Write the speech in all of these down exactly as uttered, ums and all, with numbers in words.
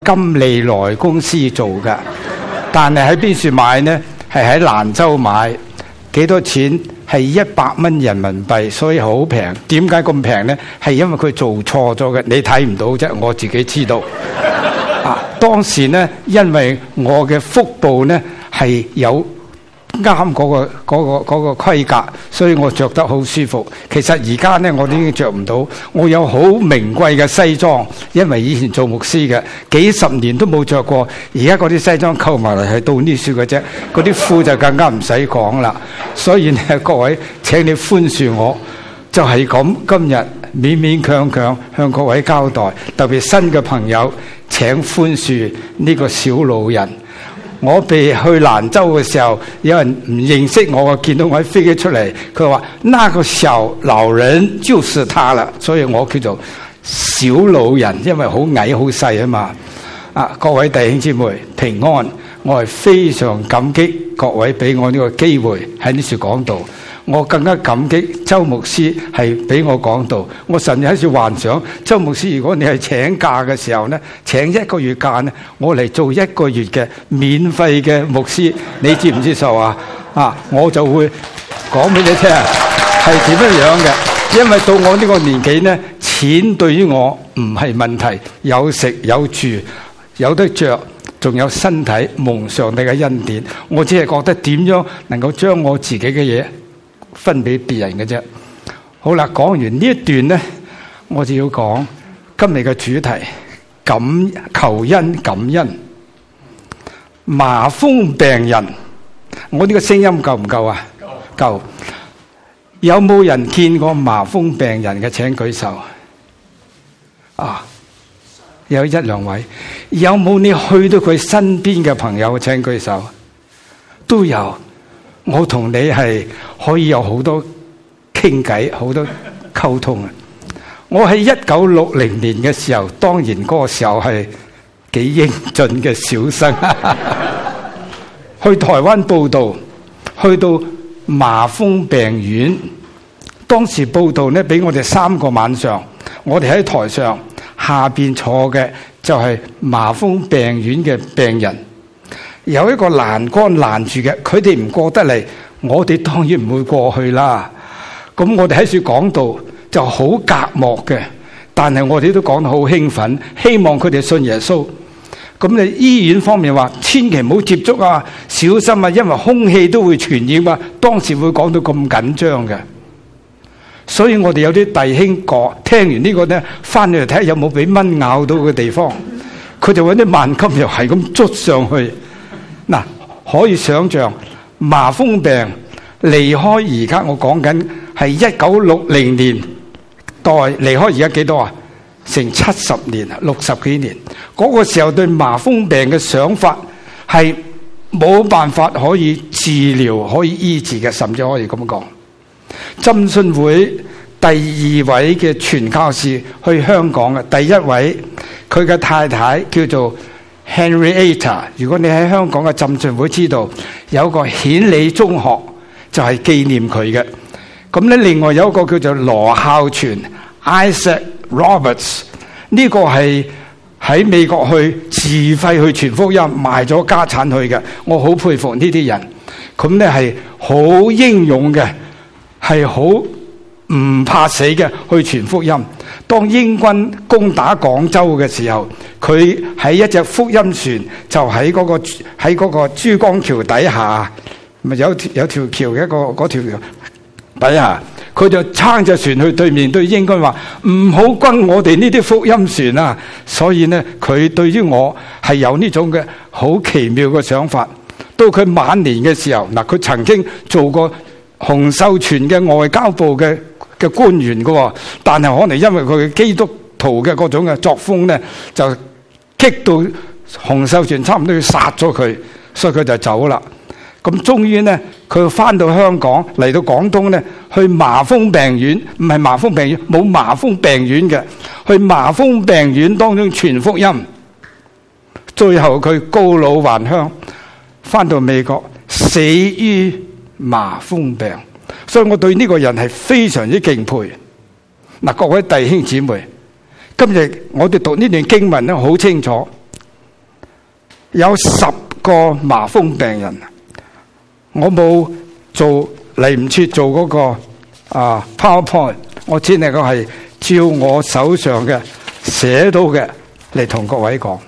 金利來公司做㗎，但係喺邊處買呢？係喺蘭州買，幾多錢？係一百蚊人民幣，所以好平。點解咁平呢？係因為佢做錯咗嘅，你睇唔到啫，我自己知道。啊，當時呢，因為我嘅腹部呢係有啱嗰個嗰個嗰個規格，所以我着得好舒服。其實而家呢，我都已經着唔到。我有好名貴嘅西裝，因為以前做牧師嘅，幾十年都冇着過。而家嗰啲西裝扣埋嚟係到呢處嘅啫，嗰啲褲就更加唔使講啦。所以呢，各位請你寬恕我，就係咁。今日勉勉強強向各位交代，特別新嘅朋友請寬恕呢個小老人。我被去蘭州嘅時候，有人唔認識我，見到我喺飛機出嚟，佢話那個小老人就是他啦，所以我叫做小老人，因為好矮好細啊嘛。啊，各位弟兄姊妹平安，我係非常感激各位俾我呢個機會喺呢處講道。我更加感激周牧師係俾我講道。我甚至喺處幻想，周牧師如果你係請假嘅時候呢，請一個月假呢，我嚟做一個月嘅免費嘅牧師，你接唔接受啊？啊，我就會講俾你聽係點樣樣嘅。因為到我呢個年紀呢，錢對於我唔係問題，有食有住有得着，仲有身體蒙上帝嘅恩典。我只係覺得點樣能夠將我自己嘅嘢分俾別人嘅啫。好啦，講完呢一段呢，我就要講今日嘅主題：感求恩感恩。麻風病人，我呢個聲音夠唔夠啊？夠。夠。有冇人見過麻風病人嘅？請舉手。啊，有一兩位。有冇你去到佢身邊嘅朋友？請舉手。都有。我同你係可以有好多傾偈，好多溝通啊！我喺一九六零年嘅時候，當然嗰個時候係幾英俊嘅小生，去台灣報道，去到麻風病院。當時報道呢，俾我哋三個晚上，我哋喺台上，下邊坐嘅就係麻風病院嘅病人。有一個欄杆攔住嘅，佢哋唔過得嚟，我哋當然唔會過去啦。咁我哋喺處講道就好隔膜嘅，但係我哋都講得好興奮，希望佢哋信耶穌。咁你醫院方面話，千祈唔好接觸啊，小心啊，因為空氣都會傳染啊。當時會講到咁緊張嘅，所以我哋有啲弟兄講，聽完呢個呢，翻嚟睇下有冇俾蚊咬到嘅地方，佢就揾啲萬金油係咁捽上去。嗱，可以想象麻風病離開而家我講緊係一九六零年代，離開而家幾多啊？成七十年，六十幾年。嗰個時候對麻風病嘅想法係冇辦法可以治療、可以醫治嘅，甚至可以咁講。浸信會第二位嘅傳教士去香港嘅，第一位佢嘅太太叫做Henrietta， 如果你喺香港嘅浸信會知道有個顯理中學就係紀念佢嘅。咁咧，另外有一個叫做羅孝全 Isaac Roberts， 呢個係喺美國去自費去傳福音，賣咗家產去嘅。我好佩服呢啲人，咁咧係好英勇嘅，係好唔怕死嘅去傳福音。當英軍攻打廣州嘅時候，佢喺一隻福音船，就喺嗰個喺嗰個珠江橋底下，咪有條有條橋嘅一個嗰條橋底下，佢就撐隻船去對面，對英軍話唔好轟我哋呢啲福音船啊！所以呢，佢對於我係有呢種嘅好奇妙嘅想法。到佢晚年嘅時候，嗱，佢曾經做過洪秀全嘅外交部嘅嘅官員嘅，但係可能因為佢嘅基督徒嘅嗰種嘅作風呢，就激到洪秀全差唔多要殺咗佢，所以佢就走啦。咁終於呢，佢翻到香港，嚟到廣東呢，去麻風病院，唔係麻風病院，冇麻風病院嘅，去麻風病院當中傳福音。最後佢告老還鄉，翻到美國死於麻風病。所以我對呢個人係非常之敬佩。嗱，各位弟兄姊妹，今日我哋讀呢段經文咧，好清楚， 有十個麻風病人，我冇做嚟唔切做嗰個啊 PowerPoint， 我只能夠係照我手上嘅寫到嘅嚟同各位講。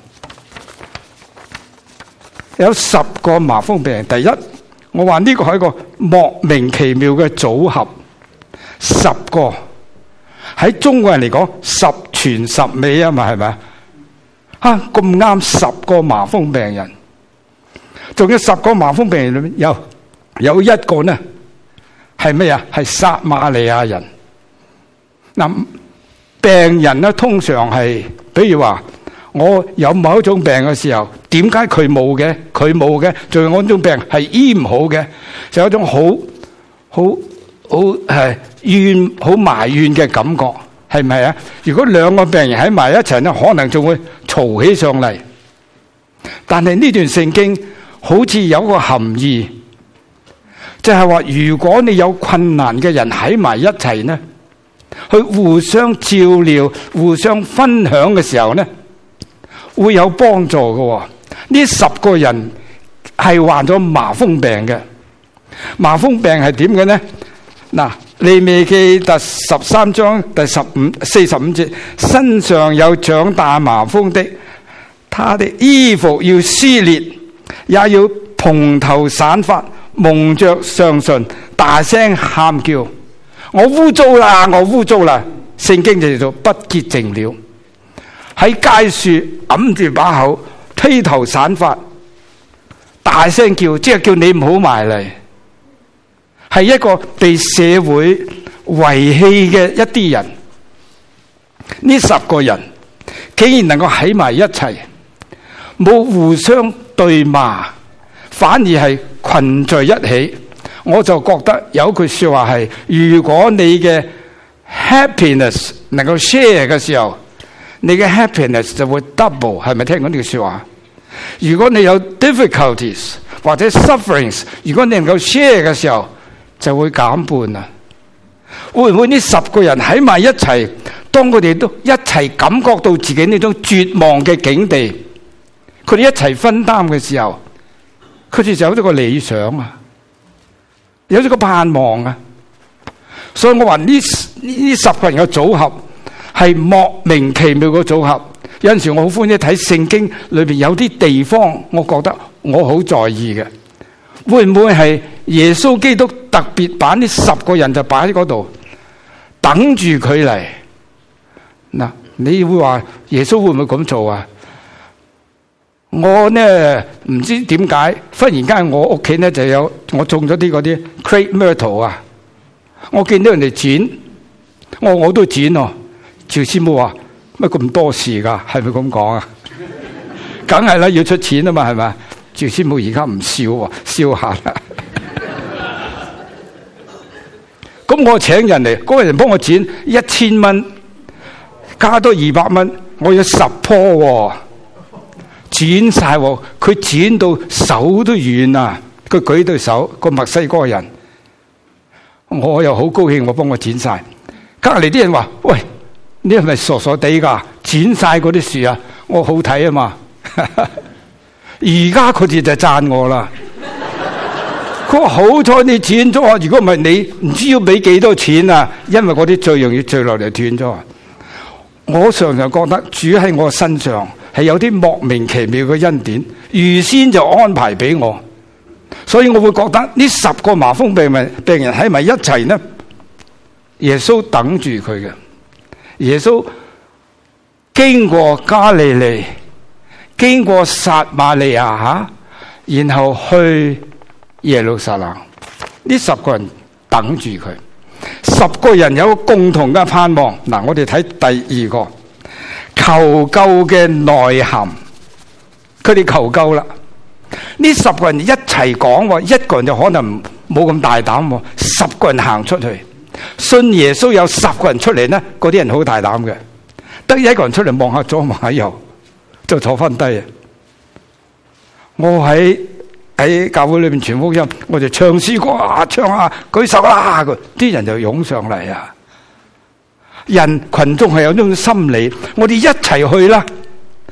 有十個麻風病人，第一，我話呢個係一個莫名其妙嘅組合，十個喺中國人嚟講十全十美啊嘛，係咪啊？咁啱十個麻風病人，仲有十個麻風病人裏面有有一個呢係咩啊？係撒瑪利亞人。嗱，病人呢通常係，比如話我有某一種病嘅時候，點解佢冇嘅？佢冇嘅，仲有嗰種病係醫唔好嘅，就有一種好好好係怨、好埋怨嘅感覺，係咪啊？如果兩個病人喺埋一齊呢，可能仲會嘈起上嚟。但係呢段聖經好似有個含義，就係話如果你有困難嘅人喺埋一齊呢，去互相照料、互相分享嘅時候呢，會有幫助嘅。呢十個人係患咗麻風病嘅。麻風病係點嘅呢？嗱，利未記第十三章第十五四十五節，身上有長大麻風的，他的衣服要撕裂，也要蓬頭散髮，蒙着上唇，大聲喊叫：我污糟啦，我污糟啦！聖經就叫做不潔淨了。喺街樹揞住把口，披頭散髮，大聲叫，即係叫你唔好埋嚟。係一個被社會遺棄嘅一啲人。呢十個人竟然能夠喺埋一齊，冇互相對罵，反而係群聚一起。我就覺得有句說話係：如果你嘅 happiness 能夠 share 嘅時候，你嘅 happiness 就會 double。係咪聽過呢句說話？如果你有 difficulties 或者 sufferings， 如果你能夠 share 嘅時候，就會減半啊！會唔會呢十個人喺埋一齊，當佢哋都一齊感覺到自己呢種絕望嘅境地，佢哋一齊分擔嘅時候，佢哋就有咗個理想啊，有咗個盼望啊！所以我話呢呢十個人嘅組合係莫名其妙嘅組合。有陣時我好歡喜睇聖經裏邊有啲地方，我覺得我好在意嘅。會唔會係耶穌基督特別把呢十個人就擺喺嗰度，等住佢嚟？嗱，你會話耶穌會唔會咁做啊？我呢唔知點解，忽然間我屋企呢就有我種咗啲嗰啲 crepe myrtle 啊，我見到人哋剪，我我都剪哦。趙師母話：乜咁多事噶？係咪咁講啊？梗係啦，要出錢啊嘛，係咪？趙師母而家唔笑喎，笑下啦。咁我請人嚟，嗰個人幫我剪一千蚊，加多二百蚊，我有十棵喎，剪晒喎。佢剪到手都軟啊！佢舉對手，個墨西哥人，我又好高興，我幫我剪晒。隔籬啲人話：喂，你係咪傻傻地噶？剪晒嗰啲樹啊，我好睇啊嘛。而家佢哋就讚我啦。佢話好彩你剪咗，如果唔係你唔知要俾幾多錢啊？因為嗰啲最容易墜落嚟斷咗。我常常覺得主喺我身上係有啲莫名其妙嘅恩典，預先就安排俾我，所以我會覺得呢十個麻風病人病人喺埋一齊呢，耶穌等住佢嘅。耶穌經過加利利，經過撒瑪利亞吓，然後去耶路撒冷。呢十個人等住佢，十個人有共同嘅盼望。嗱，我哋睇第二個求救嘅內涵，佢哋求救啦。呢十個人一齊講，一個人就可能冇咁大膽，十個人行出去信耶穌，有十個人出嚟呢，嗰啲人好大膽嘅，得一個人出嚟望下左望下右就坐翻低。我喺喺教會裏面傳福音，我就唱詩歌啊，唱啊，舉手啦，啲人就湧上嚟啊！人群眾係有呢種心理，我哋一齊去啦。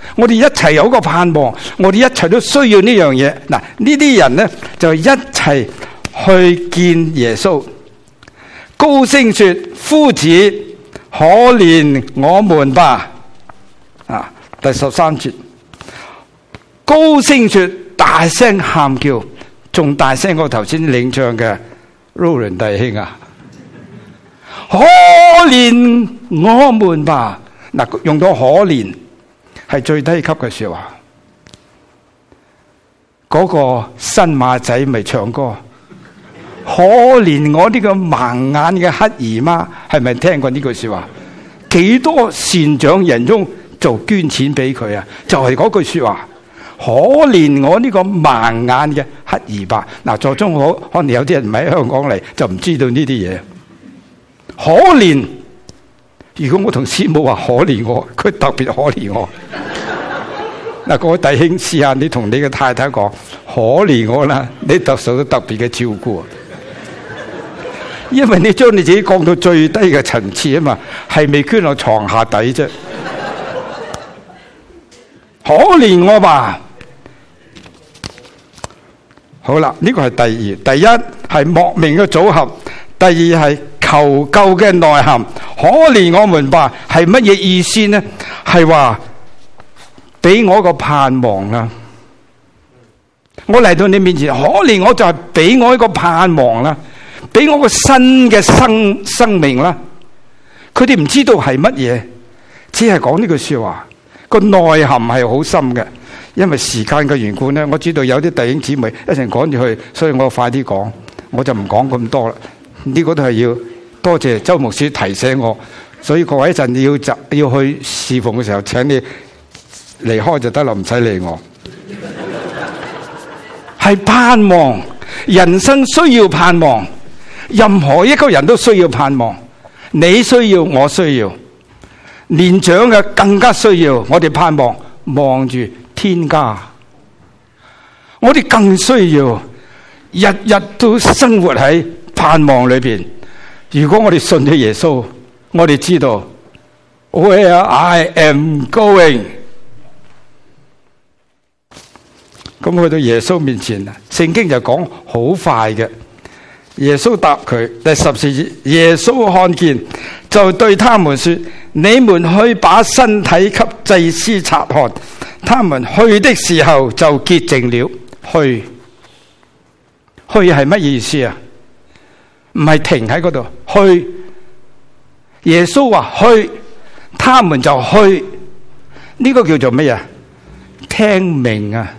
我哋一齊有個盼望，我哋一齊都需要呢樣嘢。嗱，呢啲人咧就一齊去見耶穌，高聲說：夫子，可憐我們吧！啊，第十三節，高聲說，大聲喊叫，仲大聲過頭先領唱嘅 Roland 弟兄啊！可憐我們吧！嗱，用到可憐係最低級嘅說話。嗰個新馬仔咪唱歌，可憐我呢個盲眼嘅乞兒嗎？係咪聽過呢句說話？幾多善長人翁就捐錢俾佢啊？就係嗰句說話，可憐我呢個盲眼嘅乞兒吧。嗱，座中可可能有啲人唔喺香港嚟，就唔知道呢啲嘢。可憐，如果我同師母話可憐我，佢特別可憐我。嗱，各位弟兄，試下你同你嘅太太講可憐我啦，你特受到特別嘅照顧，因為你將你自己降到最低嘅層次啊嘛，係未捐落床下底啫。可憐我吧。好啦，呢個係第二，第一係莫名嘅組合，第二係求救嘅內涵。可憐我們吧，係乜嘢意思呢？係話俾我個盼望啦，我嚟到你面前，可憐我就係俾我一個盼望啦，俾我個新嘅生生命啦。佢哋唔知道係乜嘢，只係講呢句說話，個內涵係好深嘅。因為時間嘅緣故呢，我知道有啲弟兄姊妹一陣趕住去，所以我快啲講，我就唔講咁多啦。呢個都係要多謝周牧師提醒我，所以各位一陣要就要去侍奉嘅時候，請你離開就得啦，唔使理我。係盼望，人生需要盼望，任何一個人都需要盼望。你需要，我需要，年長嘅更加需要。我哋盼望望住天家，我哋更需要日日都生活喺盼望裏邊。如果我哋信咗耶穌，我哋知道 Where I am going。咁去到耶穌面前啊，聖經就講好快嘅。耶穌答佢，第十四節，耶穌看見就對他們說：你們去把身體給祭司察看。他們去的時候就潔淨了。去去係乜意思啊？唔係停喺嗰度，去。耶穌話去，他們就去。呢個叫做乜嘢？聽命啊！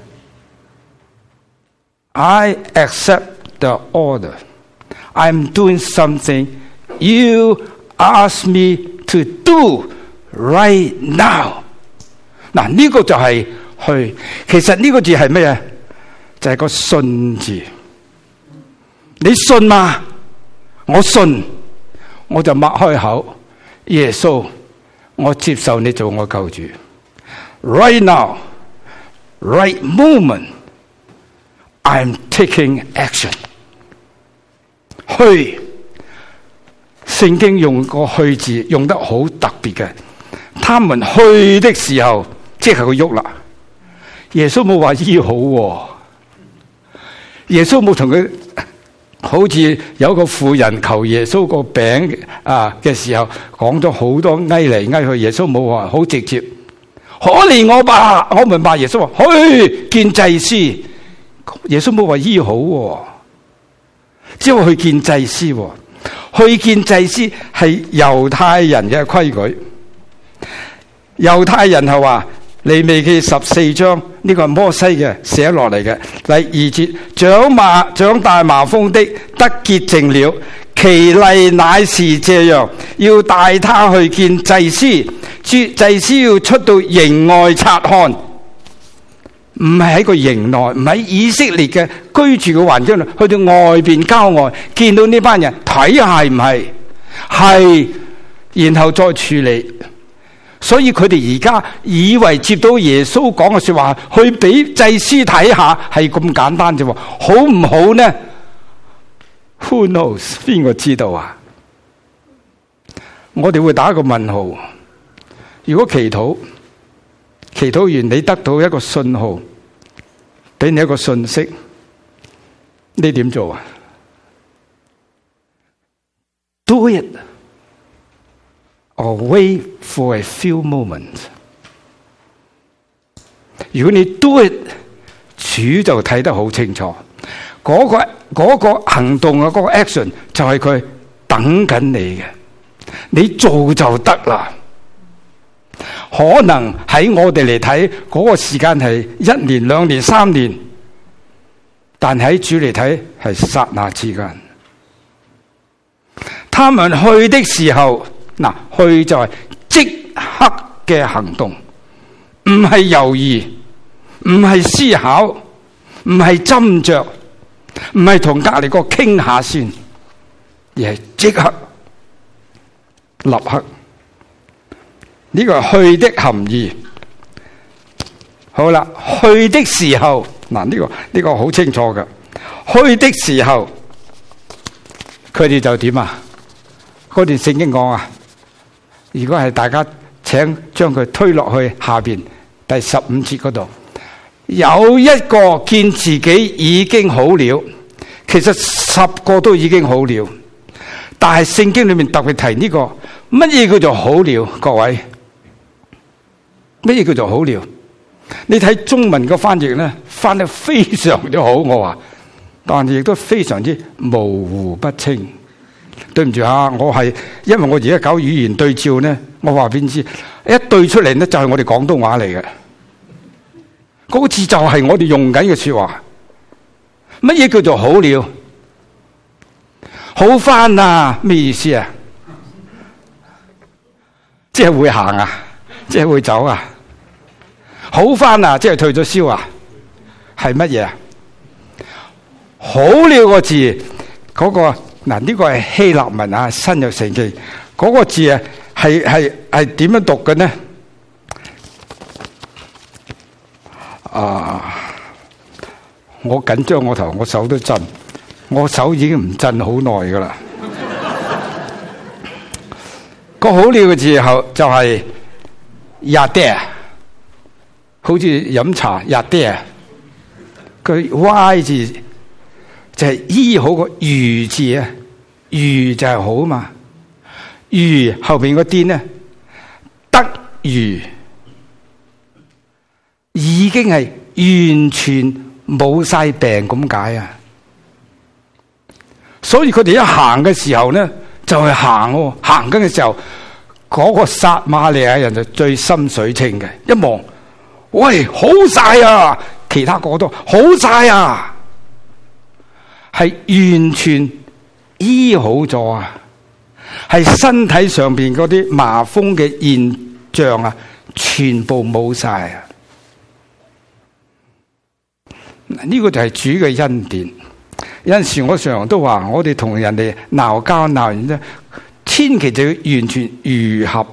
I accept the order. I'm doing something you ask me to do right now. 嗱，呢個就係去。其實呢個字係咩啊？就係個信字。你信嗎？我信，我就擘開口。耶穌，我接受你做我救主。Right now, right moment, I'm taking action. 去，聖經用個去字用得好特別嘅。他們去的時候，即係佢喐啦。耶穌冇話醫好，耶穌冇同佢好似有個婦人求耶穌個餅啊嘅時候，講咗好多挨嚟挨去。耶穌冇話好直接，可憐我吧，我們吧。耶穌話去見祭司，耶穌冇話醫好，只係去見祭司。去見祭司係猶太人嘅規矩。猶太人係話利未記十四章呢、這個係摩西嘅寫落嚟嘅第二節，長麻長大麻風的得潔淨了，其例乃是這樣，要帶他去見祭司，祭司要出到營外察看，唔係喺個營內，唔喺以色列嘅居住嘅環境度，去到外邊郊外見到呢班人睇下係唔係係，然後再處理。所以佢哋而家以為接到耶穌講嘅說話，去俾祭司睇下係咁簡單啫，好唔好呢 ？Who knows？ 邊個知道啊？我哋會打一個問號。如果祈禱祈禱完你得到一個信號，俾你一個信息，你點做啊？ Do it or wait for a few moments。如果你 do it， 主就睇得好清楚。嗰個嗰個行動啊，嗰個 action 就係佢等緊你嘅，你做就得啦。可能喺我哋嚟睇，嗰個時間係一年、兩年、三年，但喺主嚟睇係剎那之間。他們去的時候，嗱，去就係即刻嘅行動，唔係猶豫，唔係思考，唔係斟酌，唔係同隔籬個傾下先，而係即刻、立刻。呢個係去的含義。好啦，去的時候，嗱，呢個呢個好清楚㗎。去的時候，佢哋就點啊？嗰段聖經講啊，如果係大家請將佢推落去下邊第十五節嗰度，有一個見自己已經好了，其實十個都已經好了，但係聖經裏面特別提呢個乜嘢叫做好了？各位，乜嘢叫做好了？你睇中文嘅翻譯咧，翻得非常之好，我話，但係亦都非常之模糊不清。對唔住啊，我係因為我而家搞語言對照咧，我話俾你知，一對出嚟咧就係我哋廣東話嚟嘅，嗰個字就係我哋用緊嘅說話。乜嘢叫做好了？好返啊？咩意思啊？即係會行啊？即係會走啊？好返啊？即係退咗燒啊？係乜嘢啊？好了個字嗰、嗰個。嗱，呢個係希臘文啊，新約聖經嗰個字啊，係係係點樣讀嘅呢？啊！我緊張我頭，我手都震，我手已經唔震好耐噶啦。個好了嘅字後就係 yadir， 好似飲茶 yadir， 佢 Y 字。就係醫好個愈字啊，愈就係好嘛，愈後邊個啲呢，得愈已經係完全冇晒病咁解啊！所以佢哋一行嘅時候呢，就係行喎，行緊嘅時候，嗰個撒瑪利亞人就最心水清嘅，一望，喂，好晒啊！其他個個都好晒啊！係完全醫好咗啊！係身體上邊嗰啲麻風嘅現象啊，全部冇晒啊！呢個就係主嘅恩典。有陣時我常常都話，我哋同人哋鬧交鬧完咧，千祈就要完全愈合。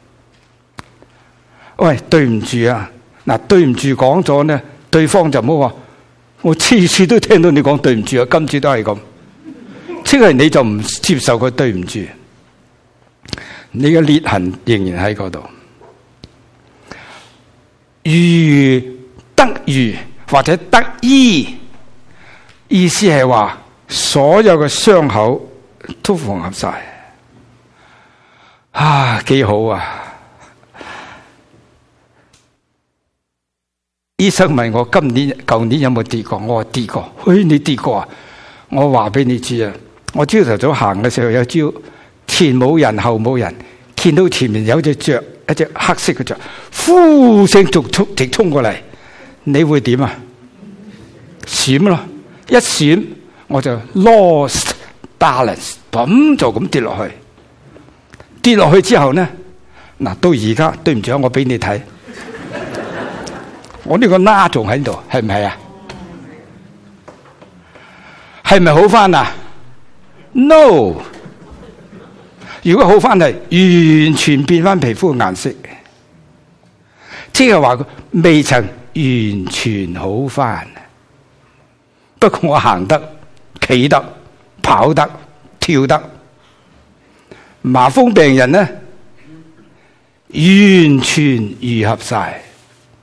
喂，對唔住啊！嗱，對唔住講咗咧，對方就唔好話。我次次都聽到你講對唔住啊，今次都係咁，即係你就唔接受佢對唔住，你嘅裂痕仍然喺嗰度。愈得愈或者得醫，意思係話所有嘅傷口都縫合晒，啊，幾好啊！醫生問我今年、舊年有冇跌過？我話跌過。嘿，你跌過啊？我話俾你知啊！我朝頭早行嘅時候有朝前冇人後冇人，見到前面有隻雀，一隻黑色嘅雀，呼聲直衝直衝過嚟，你會點啊？閃咯！一閃我就 lost balance，咁就咁跌落去。跌落去之後呢？嗱，到而家對唔住，我俾你睇。我呢個疤仲喺度，係唔係啊？係咪好翻啊 ？No， 如果好翻係完全變翻皮膚嘅顏色，即係話佢未曾完全好翻。不過我行得、企得、跑得、跳得，麻風病人呢，完全愈合晒。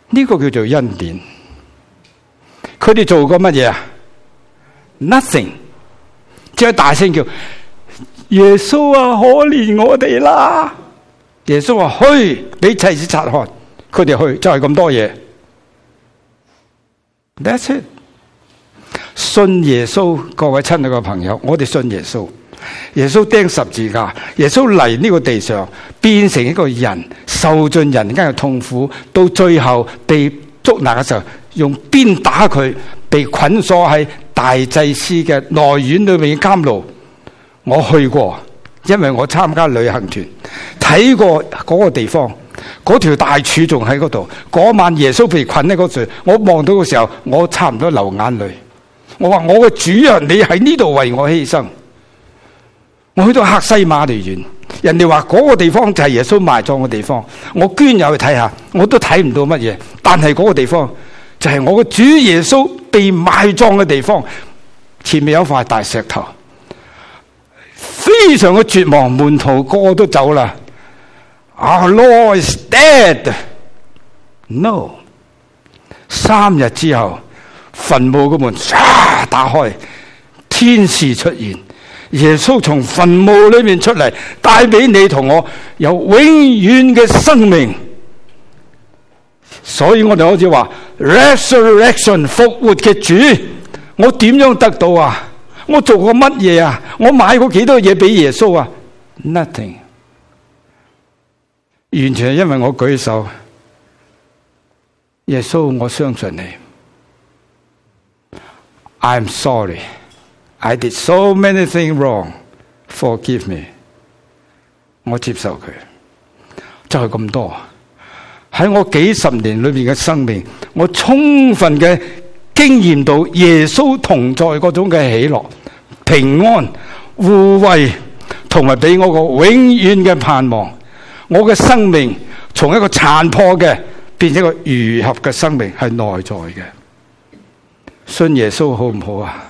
呢個叫做恩典。佢哋做過乜嘢啊 ？Nothing， 即係大聲叫耶穌啊，可憐我哋啦！耶穌話去，俾妻子察看，佢哋去就係咁多嘢。That's it。信耶穌，各位親愛嘅朋友，我哋信耶穌。耶穌釘十字架，耶穌嚟呢個地上，變成一個人，受盡人間嘅痛苦，到最後被捉拿嘅時候，用鞭打佢，被捆鎖喺大祭司嘅內院裏面嘅監牢。我去過，因為我參加旅行團，睇過嗰個地方，嗰條大柱仲喺嗰度。嗰晚耶穌被捆喺嗰度，我望到嘅時候，我差唔多流眼淚。我話我嘅主啊，你喺呢度為我犧牲。我去到客西馬尼園，人哋話嗰個地方就係耶穌埋葬嘅地方，我捐入去睇下，我都睇唔到乜嘢。但係嗰個地方就係我嘅主耶穌被埋葬嘅地方，前面有塊大石頭，非常嘅絕望，門徒個個都走啦。Our Lord is dead。No， 三日之後，墳墓嘅門唰打開，天使出現。耶穌從墳墓裏面出嚟，帶俾你同我有永遠嘅生命。所以我哋好似話 resurrection 復活嘅主，我點樣得到啊？我做過乜嘢啊？我買過幾多嘢俾耶穌啊 ？Nothing， 完全係因為我舉手，耶穌，我相信你。I'm sorry。I did so many things wrong. Forgive me. 我接受佢，就係咁多。喺我幾十年裏面嘅生命，我充分嘅經驗到耶穌同在嗰種嘅喜樂、平安、護衛，同埋俾我個永遠嘅盼望。我嘅生命從一個殘破嘅變成一個愈合嘅生命，係內在嘅。信耶穌好唔好啊？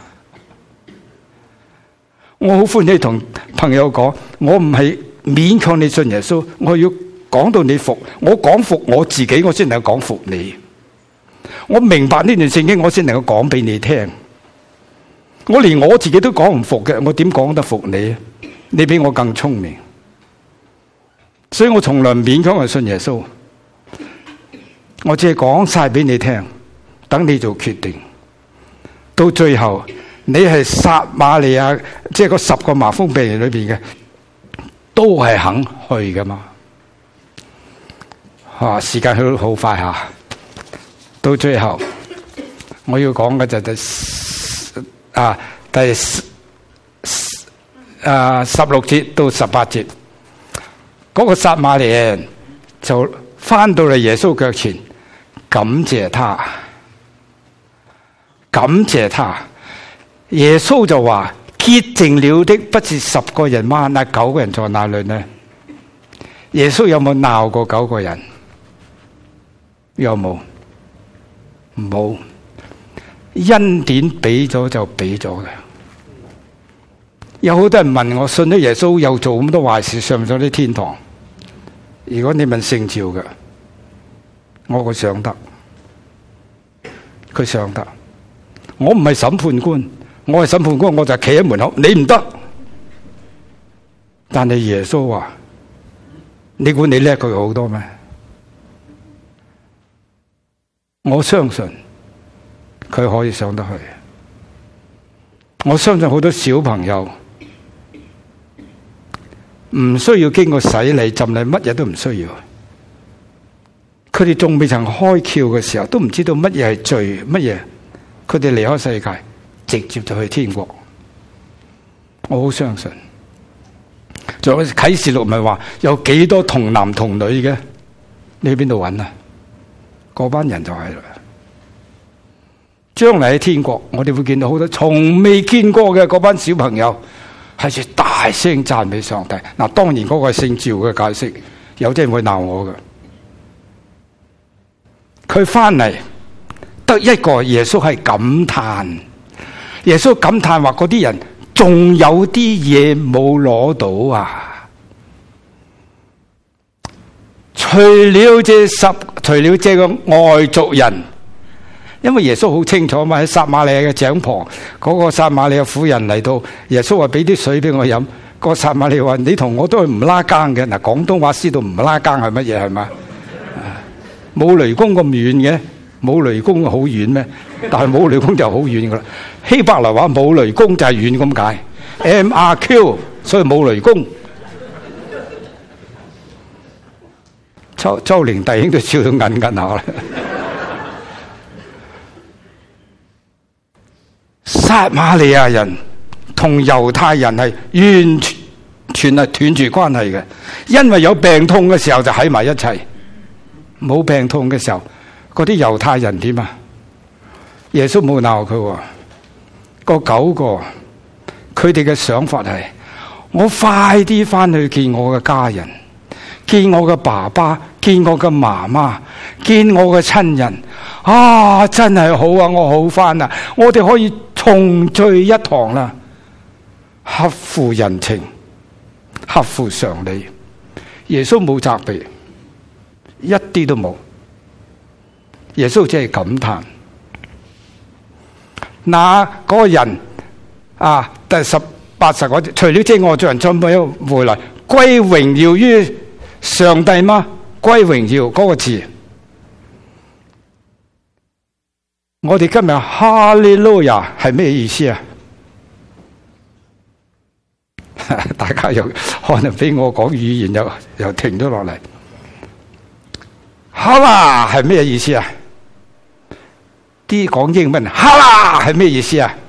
我好歡喜同朋友講，我唔係勉強你信耶穌，我要講到你服。我講服我自己，我先能夠講服你。我明白呢段聖經，我先能夠講俾你聽。我連我自己都講唔服嘅，我點講得服你？你比我更聰明，所以我從來唔勉強去信耶穌。我只係講晒俾你聽，等你做決定。到最後，你係撒瑪利亞，即係嗰十個麻風病人裏邊嘅，都係肯去噶嘛？啊，時間去到好快吓。到最後，我要講嘅就係第啊第啊十六節到十八節，嗰個撒瑪利亞人就翻到嚟耶穌腳前，感謝他，感謝他。耶穌就話：潔淨了的不是十個人嗎？那九個人在哪裏呢？耶穌有冇鬧過九個人？有冇？冇。恩典俾咗就俾咗嘅。有好多人問我，信咗耶穌又做咁多壞事，上唔上啲天堂？如果你問聖召嘅，我會上得，佢上得。我唔係審判官。我係審判官，我就企喺門口，你唔得。但係耶穌話：你估你叻佢好多咩？我相信佢可以上得去。我相信好多小朋友唔需要經過洗禮浸禮，乜嘢都唔需要。佢哋仲未曾開竅嘅時候，都唔知道乜嘢係罪，乜嘢。佢哋離開世界，直接就去天國，我好相信。仲有啟示錄咪話有幾多童男童女嘅？你去邊度揾啊？嗰班人就係啦。將嚟喺天國，我哋會見到好多從未見過嘅嗰班小朋友，係住大聲讚美上帝。嗱，當然嗰個係聖召嘅解釋，有啲人會鬧我嘅。佢翻嚟得一個，耶穌係感嘆。耶穌感嘆話：嗰啲人仲有啲嘢冇攞到啊！除了這十，除除了這個外族人，因為耶穌好清楚嘛，喺撒瑪利亞嘅井旁，嗰、那個撒瑪利亞婦人嚟到，耶穌話俾啲水俾我飲。個撒瑪利亞話：你同我都係唔拉更嘅。嗱，廣東話知道唔拉更係乜嘢係嘛？冇雷公咁遠嘅，冇雷公好遠咩？但係冇雷公就好遠噶啦。希伯來話冇雷公就係遠咁解 ，M R Q， 所以冇雷公。周周玲弟兄都笑到銀銀下啦。撒瑪利亞人同猶太人係完全係斷絕關係嘅，因為有病痛嘅時候就喺埋一齊，冇病痛嘅時候，嗰啲猶太人點啊？耶穌冇鬧佢喎，個九個佢哋嘅想法係：我快啲翻去見我嘅家人，見我嘅爸爸，見我嘅媽媽，見我嘅親人。啊，真係好啊！我好翻啦，我哋可以重聚一堂啦。合乎人情，合乎常理。耶穌冇責備，一啲都冇。耶穌只係感嘆。那嗰個人啊，第十八十嗰，除了這外族人，再冇回來歸榮耀於上帝嗎？歸榮耀嗰個字，我哋今日哈利路亞係咩意思啊？大家又可能俾我講語言又又停咗落嚟。哈啦係咩意思啊？啲講英文哈啦係咩意思啊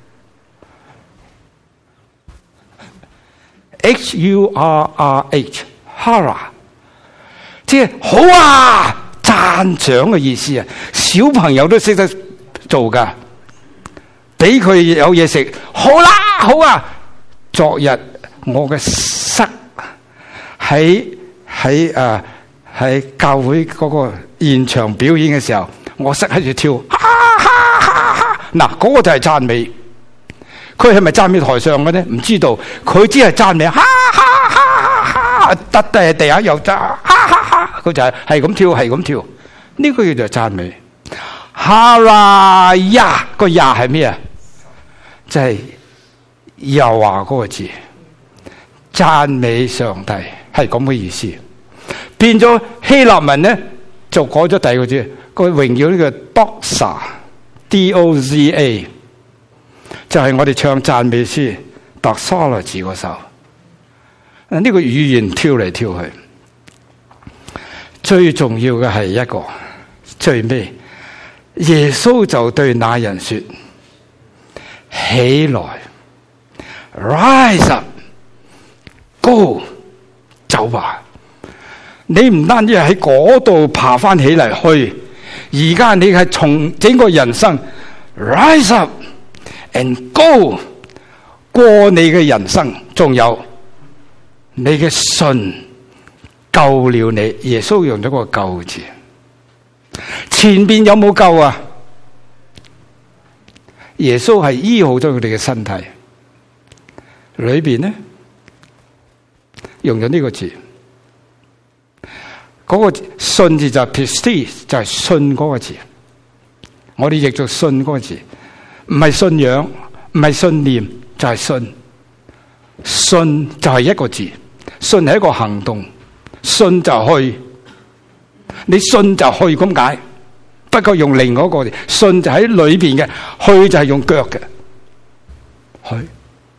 ？H U R R H 哈啦，即係好啊，讚賞嘅意思啊！小朋友都識得做噶，俾佢有嘢食，好啦，好啊！昨日我嘅室喺喺誒喺教會嗰個現場表演嘅時候，我室喺度跳，哈哈哈哈！嗱，嗰個就係讚美。佢係咪讚美台上嘅咧？唔知道。佢只係讚美，哈哈哈哈！得低喺地下又讚，哈哈哈！佢就係係咁跳，係咁跳。呢個叫做讚美。哈啦呀，個呀係咩啊？就係又話嗰個字，讚美上帝係咁嘅意思。變咗希臘文咧，就改咗第二個字，個榮耀呢個 doxa，D O Z A， 就係我哋唱讚美詩 doxology 嗰首。呢個語言跳嚟跳去，最重要嘅係一個最尾，耶穌就對那人說：起來 ，rise up，go， 走吧。你唔單止係喺嗰度爬翻起嚟去，而家你係從整個人生 rise up and go 過你嘅人生，仲有你嘅信救了你。耶穌用咗個救字，前邊有冇救啊？耶穌係醫好咗佢哋嘅身體，裏邊呢用咗呢個字。嗰、那個信字就係 pistis， 就係信嗰個字。我哋譯做信嗰個字，唔係信仰，唔係信念，就係、是、信。信就係一個字，信係一個行動，信就去。你信就去咁解，不過用另外一個字，信就喺裏邊嘅，去就係用腳嘅。去，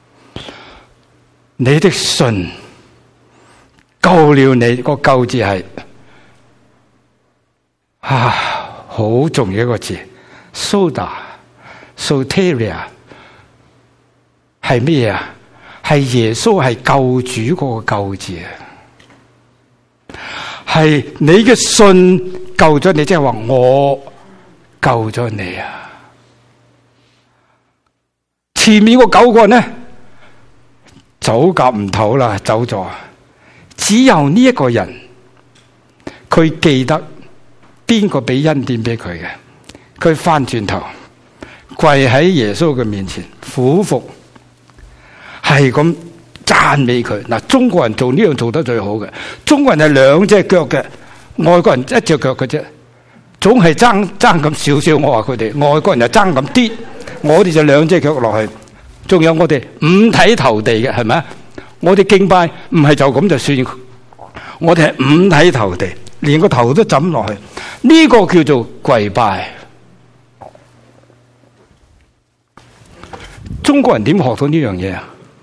你的信救了你，個救字係。啊，好重要一個字 ，soda soteria 係咩啊？係耶穌係救主嗰個救字啊！係你嘅信救咗你，即係話我救咗你啊！前面嗰九個呢，走夾唔唞啦，走咗，只有呢一個人，佢記得。邊個俾恩典俾佢嘅？佢翻轉頭跪喺耶穌嘅面前，俯伏，係咁讚美佢。嗱，中國人做呢樣做得最好嘅。中國人係兩隻腳嘅，外國人一隻腳嘅啫。 總係爭爭咁少少。我話佢哋外國人就爭咁啲，我哋就兩隻腳落去。仲有我哋五體投地嘅，係咪啊？我哋敬拜唔係就咁就算，我哋係五體投地，連個頭都枕落去。呢個叫做跪拜。中國人點學到呢樣嘢啊？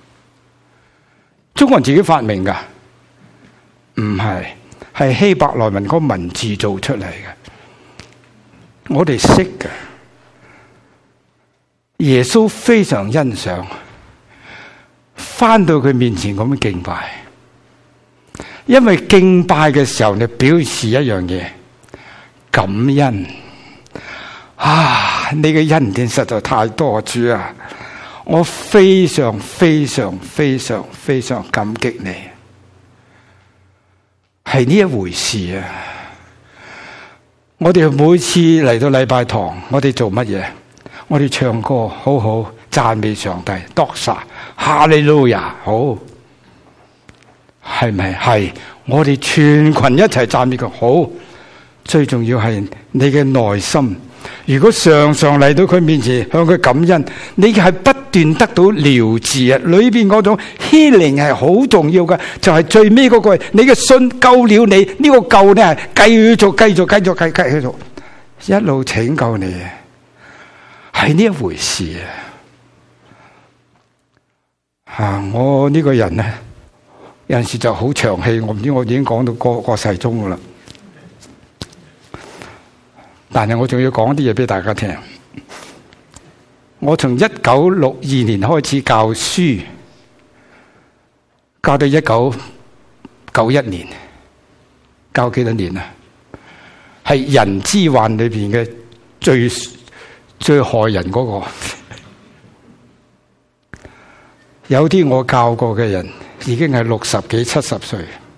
中國人自己發明噶？唔係，係希伯來文嗰個文字做出嚟嘅。我哋識嘅。耶穌非常欣賞，翻到佢面前咁樣敬拜，因為敬拜嘅時候你表示一樣嘢，感恩啊！你嘅恩典實在太多，主啊！我非常非常非常非常感激你，係呢一回事啊！我哋每次嚟到禮拜堂，我哋做乜嘢？我哋唱歌，好好讚美上帝，多謝哈利路亞，好，係咪？係，我哋全群一齊讚美佢，好。最重要係你嘅內心。如果常常嚟到佢面前向佢感恩，你係不斷得到療治啊！裏邊嗰種 healing 係好重要嘅，就係、是、最尾嗰個，你嘅信救了你，呢、這個救咧係繼續繼續繼續繼續繼續一路拯救你，係呢一回事啊！啊，我呢個人咧有陣時就好長氣，我唔知我已經講到過過世鐘噶啦。但係我仲要講啲嘢俾大家聽。我從一九六二年開始教書，教到一九九一年，教幾多年啊？係人之患裏邊嘅最最害人嗰個。有啲我教過嘅人已經係六十幾、七十歲。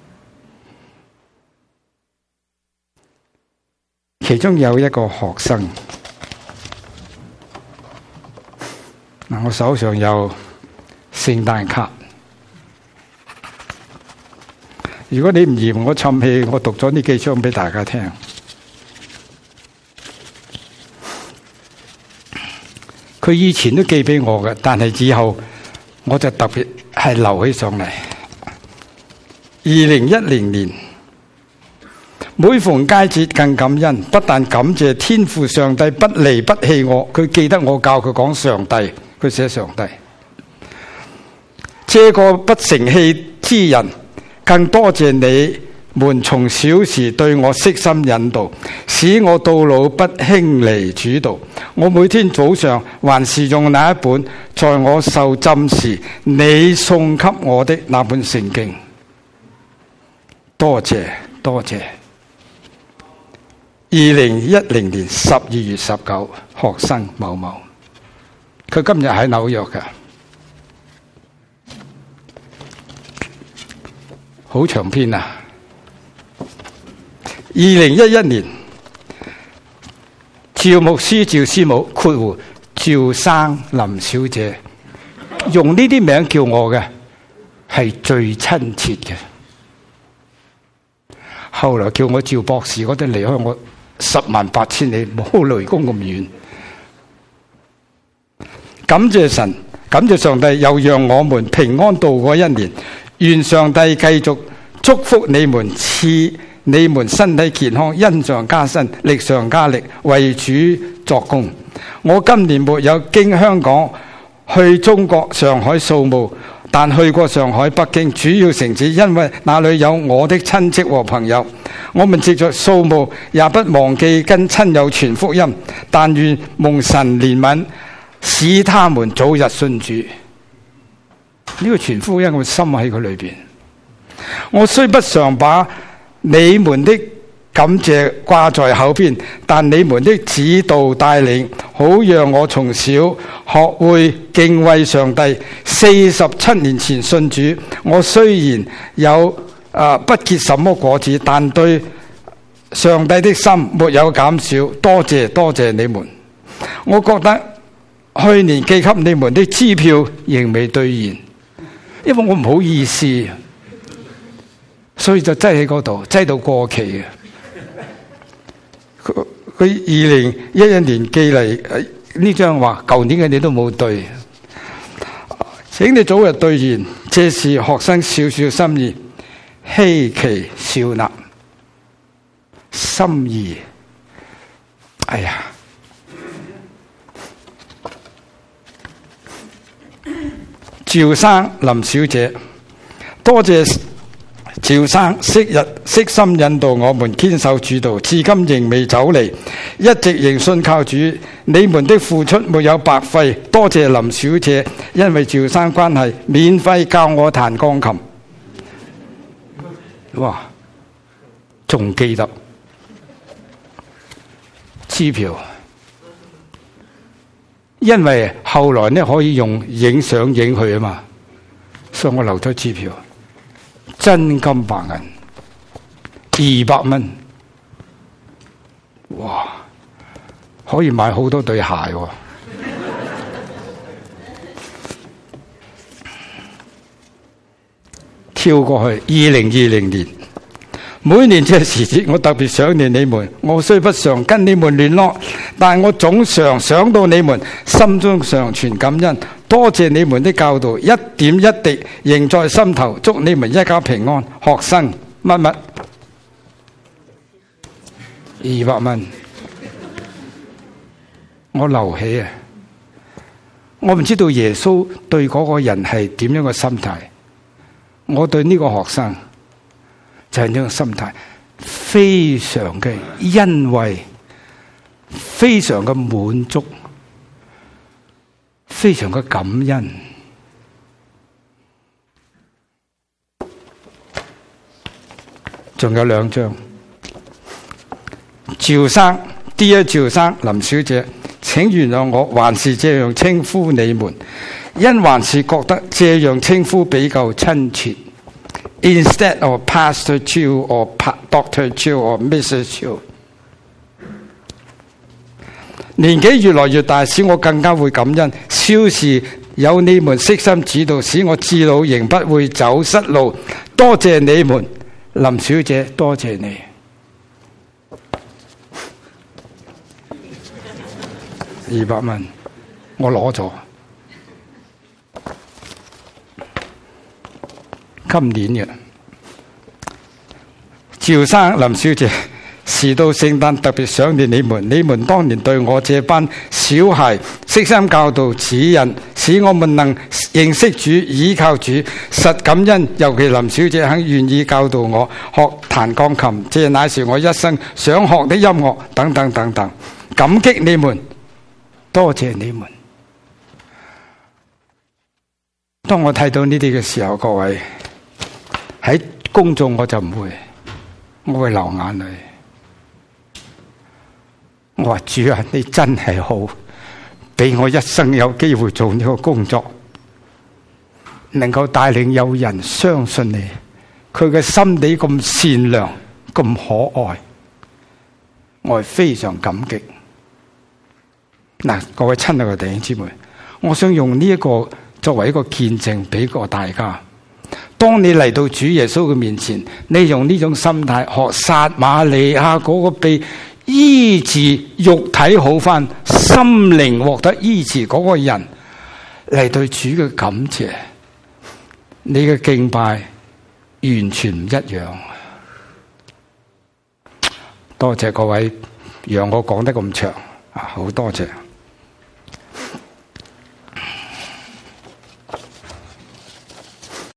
其中有一個學生，嗱，我手上有聖誕卡。如果你唔嫌我沉氣，我讀咗呢幾張俾大家聽。佢以前都寄俾我嘅，但係以後我就特別係留起上嚟。二零一零年。每逢佳節更感恩，不但感謝天父上帝不離不棄我，佢記得我教佢講上帝，佢寫上帝。這個不成器之人，更多謝你們從小時對我悉心引導，使我到老不輕離主道。我每天早上還是用那一本在我受浸時你送給我的那本聖經。多謝多謝。二零一零年十二月十九，學生某某，佢今日喺紐約㗎，好長篇啊！二零一一年，趙牧師、趙師母括弧趙生、林小姐，用呢啲名叫我嘅係最親切嘅。後來叫我趙博士，嗰啲離開我十萬八千里，冇雷公咁遠。感謝神，感謝上帝，又讓我們平安度過一年。願上帝繼續祝福你們，賜你們身體健康，恩上加身，力上加力，為主作工。我今年沒有經香港去中國上海掃墓，但去過上海、北京主要城市，因為那裡有我的親戚和朋友。我們藉着掃墓，也不忘記跟親友傳福音，但願蒙神憐憫，使他們早日信主。呢個傳福音嘅心喺佢裏邊。我雖不常把你們的感謝掛在口邊，但你們的指導帶領，好讓我從小學會敬畏上帝。四十七年前信主，我雖然有啊、呃、不結什麼果子，但對上帝的心沒有減少。多謝多謝你們。我覺得去年寄給你們的支票仍未兌現，因為我唔好意思，所以就擠喺嗰度，擠到過期嘅。 佢二零一一年寄嚟呢張話，舊年嘅你都冇對，請你早日兌現，這是學生小小心意，希奇笑納心意。哎呀，趙生林小姐，多謝趙生昔日悉心引導我們堅守主道，至今仍未走離，一直仍信靠主。你們的付出沒有白費，多謝林小姐，因為趙生關係，免費教我彈鋼琴。哇，仲記得支票，因為後來呢可以用影相影佢啊嘛，所以我留咗支票。真金白銀二百蚊，哇！可以買好多對鞋喎。跳過去二零二零年，每年這時節，我特別想念你們。我雖不常跟你們聯絡，但我總常想到你們，心中常存感恩。多謝你們的教導，一點一滴仍在心頭。祝你們一家平安。學生乜乜二百蚊，我留起啊！我唔知道耶穌對嗰個人係點樣嘅心態，我對呢個學生就係呢個心態，非常嘅欣慰，非常嘅滿足，非常嘅感恩。仲有兩張，趙生 Dear 趙生林小姐，請原諒我還是這樣稱呼你們，因還是覺得這樣稱呼比較親切。Instead of Pastor Chiu or Doctor Chiu or Missus Chiu。年紀越來越大，使我更加會感恩。少時有你們悉心指導，使我至老仍不會走失路。多謝你們，林小姐，多謝你。二百蚊，我攞咗。今年嘅趙生林小姐，時到聖誕特別想念你們，你們當年對我這班小孩悉心教導指引，使我們能認識主、倚靠主，實感恩。尤其林小姐肯願意教導我學彈鋼琴，這乃是我一生想學的音樂，等等等等。感激你們，多謝你們。當我睇到呢啲嘅時候，各位喺公眾我就唔會，我會流眼淚。我話主啊，你真係好，俾我一生有機會做呢個工作，能夠帶領有人相信你，佢嘅心地咁善良、咁可愛，我係非常感激。嗱，各位親愛嘅弟兄姊妹，我想用呢一個作為一個見證俾個大家。當你嚟到主耶穌嘅面前，你用呢種心態學撒瑪利亞嗰個被醫治、肉體好返、心靈獲得醫治嗰個人嚟對主嘅感謝，你嘅敬拜完全唔一樣。多謝各位讓我講得咁長啊，好多謝。